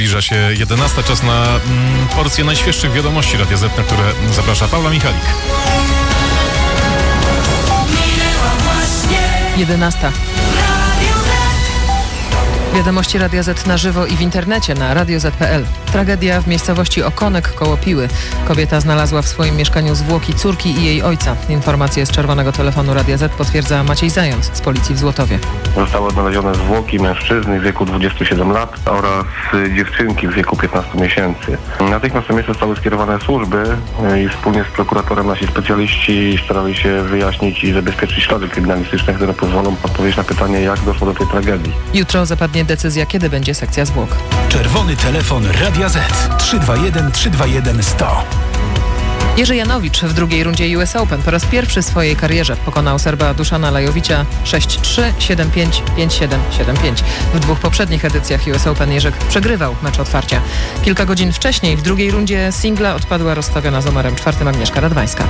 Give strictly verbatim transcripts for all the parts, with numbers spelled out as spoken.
Zbliża się jedenasta, czas na mm, porcję najświeższych wiadomości Radia Z, na które zaprasza Paula Michalik. jedenasta. Wiadomości Radia Z na żywo i w internecie na radio zet kropka pe el. Tragedia w miejscowości Okonek koło Piły. Kobieta znalazła w swoim mieszkaniu zwłoki córki i jej ojca. Informacje z czerwonego telefonu Radia Z potwierdza Maciej Zając z policji w Złotowie. Zostały odnalezione zwłoki mężczyzny w wieku dwudziestu siedmiu lat oraz dziewczynki w wieku piętnastu miesięcy. Natychmiast na miejsce zostały skierowane służby i wspólnie z prokuratorem nasi specjaliści starali się wyjaśnić i zabezpieczyć ślady kryminalistyczne, które pozwolą odpowiedzieć na pytanie, jak doszło do tej tragedii. Jutro zapadnie decyzja, kiedy będzie sekcja zwłok. Czerwony telefon Radia Z trzy dwa jeden trzy dwa jeden sto. Jerzy Janowicz w drugiej rundzie U S Open po raz pierwszy w swojej karierze pokonał Serba Duszana Lajowicza sześć trzy, siedem pięć, pięć siedem, siedem pięć. W dwóch poprzednich edycjach U S Open Jerzek przegrywał mecz otwarcia. Kilka godzin wcześniej w drugiej rundzie singla odpadła rozstawiona z numerem czwartym Agnieszka Radwańska.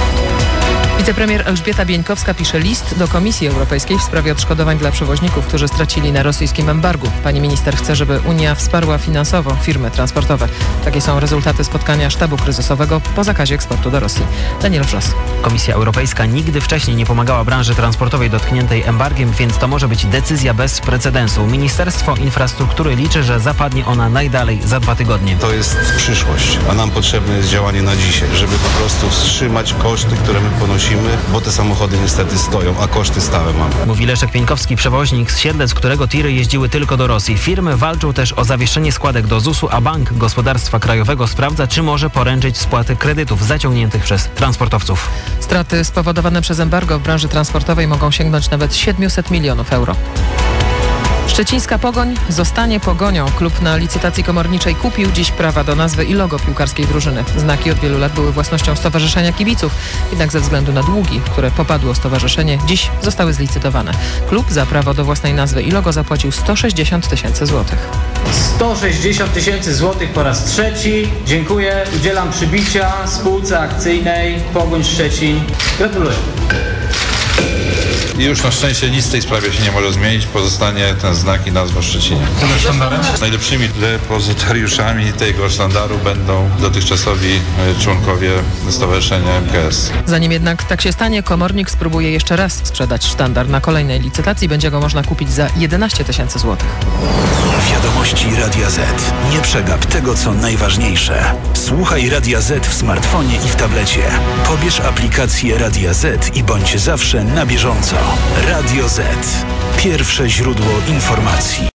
Wicepremier Elżbieta Bieńkowska pisze list do Komisji Europejskiej w sprawie odszkodowań dla przewoźników, którzy stracili na rosyjskim embargu. Pani minister chce, żeby Unia wsparła finansowo firmy transportowe. Takie są rezultaty spotkania sztabu kryzysowego po zakazie eksportu do Rosji. Daniel Wrzos. Komisja Europejska nigdy wcześniej nie pomagała branży transportowej dotkniętej embargiem, więc to może być decyzja bez precedensu. Ministerstwo Infrastruktury liczy, że zapadnie ona najdalej za dwa tygodnie. To jest przyszłość, a nam potrzebne jest działanie na dzisiaj, żeby po prostu wstrzymać koszty, które my ponosimy, bo te samochody niestety stoją, a koszty stałe mamy. Mówi Leszek Pieńkowski, przewoźnik z Siedlec, którego tiry jeździły tylko do Rosji. Firmy walczą też o zawieszenie składek do zusu, a Bank Gospodarstwa Krajowego sprawdza, czy może poręczyć spłaty kredytów zaciągniętych przez transportowców. Straty spowodowane przez embargo w branży transportowej mogą sięgnąć nawet siedemset milionów euro. Szczecińska Pogoń zostanie Pogonią. Klub na licytacji komorniczej kupił dziś prawa do nazwy i logo piłkarskiej drużyny. Znaki od wielu lat były własnością Stowarzyszenia Kibiców, jednak ze względu na długi, które popadło stowarzyszenie, dziś zostały zlicytowane. Klub za prawo do własnej nazwy i logo zapłacił sto sześćdziesiąt tysięcy złotych. sto sześćdziesiąt tysięcy złotych po raz trzeci. Dziękuję. Udzielam przybicia spółce akcyjnej Pogoń Szczecin. Gratuluję. I już na szczęście nic w tej sprawie się nie może zmienić, pozostanie ten znak i nazwa Szczecinia. Najlepszymi depozytariuszami tego sztandaru będą dotychczasowi członkowie Stowarzyszenia M K S. Zanim jednak tak się stanie, komornik spróbuje jeszcze raz sprzedać sztandar. Na kolejnej licytacji będzie go można kupić za jedenaście tysięcy złotych. Wiadomości Radia Z. Nie przegap tego, co najważniejsze. Słuchaj Radia Z w smartfonie i w tablecie. Pobierz aplikację Radia Z i bądź zawsze na bieżąco. Radio Z. Pierwsze źródło informacji.